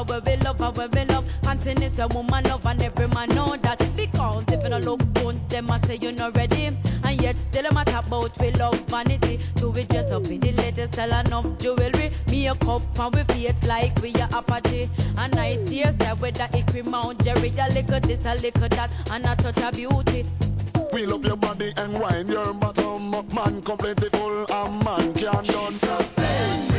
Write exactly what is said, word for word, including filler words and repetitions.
how we love, how we love. Anthony is a woman love and every man know that. Because if you don't look good, them a say you're not ready. And yet still them a talk about we love vanity. Do we dress up in the latest sell enough jewelry? Me a cup and we face like we a Apache. And I see yourself with that Icry Mount Jerry. A little this, a little that, and a touch of beauty. Wheel up your body and wind your bottom. Man completely full and man can't done.